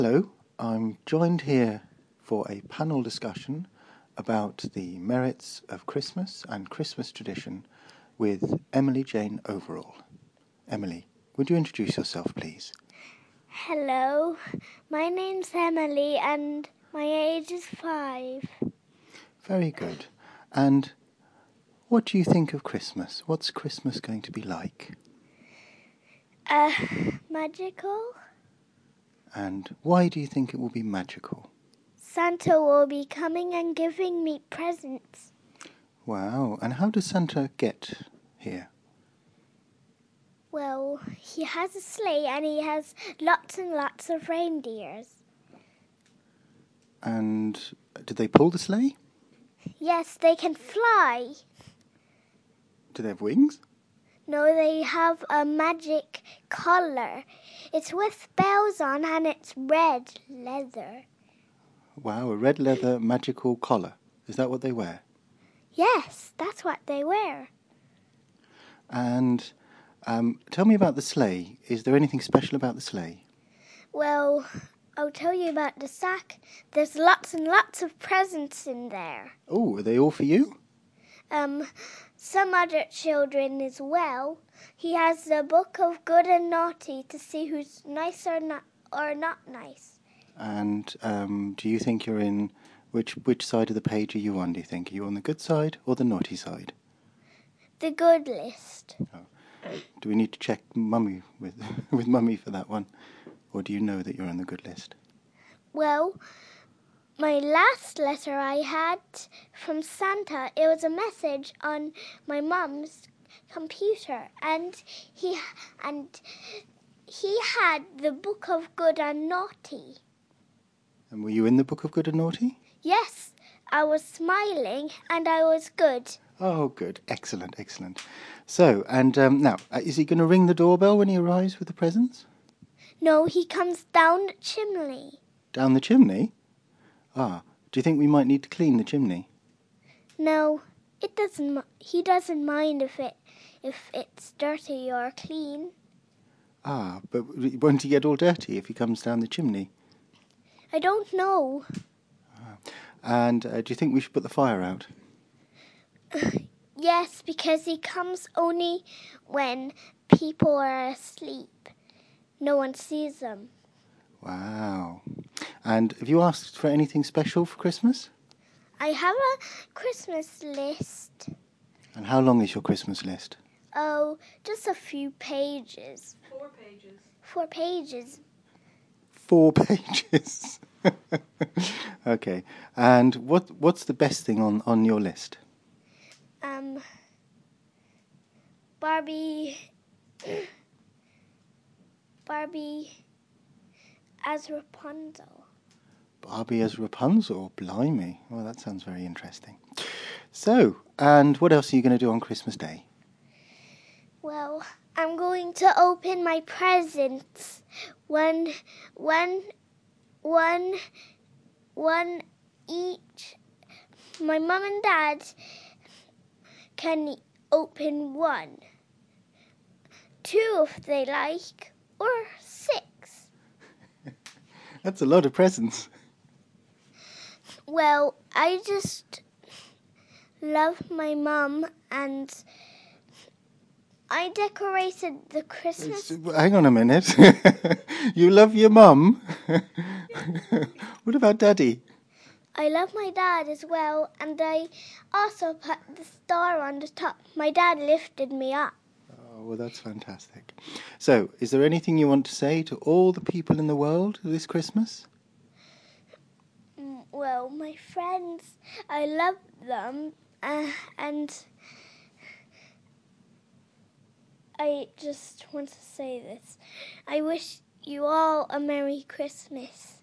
Hello, I'm joined here for a panel discussion about the merits of Christmas and Christmas tradition with Emily Jane Overall. Emily, would you introduce yourself, please? Hello, my name's Emily and my age is 5. Very good. And what do you think of Christmas? What's Christmas going to be like? Magical? And why do you think it will be magical? Santa will be coming and giving me presents. Wow, and how does Santa get here? Well, he has a sleigh and he has lots and lots of reindeers. And do they pull the sleigh? Yes, they can fly. Do they have wings? No, they have a magic collar. It's with bells on and it's red leather. Wow, a red leather magical collar. Is that what they wear? Yes, that's what they wear. And tell me about the sleigh. Is there anything special about the sleigh? Well, I'll tell you about the sack. There's lots and lots of presents in there. Oh, are they all for you? Some other children as well. He has the book of good and naughty to see who's nice or not nice. And do you think you're in... Which side of the page are you on, do you think? Are you on the good side or the naughty side? The good list. Oh. Do we need to check Mummy with Mummy for that one? Or do you know that you're on the good list? Well, my last letter I had from Santa, it was a message on my mum's computer, and he had the book of good and naughty. And were you in the book of good and naughty? Yes, I was smiling and I was good. Oh, good. Excellent, excellent. So, and now, is he going to ring the doorbell when he arrives with the presents? No, he comes down the chimney. Down the chimney? Ah, do you think we might need to clean the chimney? No, it doesn't. He doesn't mind if it's dirty or clean. Ah, but won't he get all dirty if he comes down the chimney? I don't know. And do you think we should put the fire out? Yes, because he comes only when people are asleep. No one sees them. Wow. And have you asked for anything special for Christmas? I have a Christmas list. And how long is your Christmas list? Oh, just a few pages. 4 pages. 4 pages. 4 pages. Okay. And what's the best thing on your list? Barbie as Rapunzel. Barbie as Rapunzel? Blimey. Well, that sounds very interesting. So, and what else are you going to do on Christmas Day? Well, I'm going to open my presents. One each. My mum and dad can open 1. 2 if they like, or 6. That's a lot of presents. Well, I just love my mum and I decorated the Christmas... Hang on a minute. You love your mum? What about Daddy? I love my dad as well, and I also put the star on the top. My dad lifted me up. Oh, well, that's fantastic. So, is there anything you want to say to all the people in the world this Christmas? Well, my friends, I love them, and I just want to say this. I wish you all a Merry Christmas.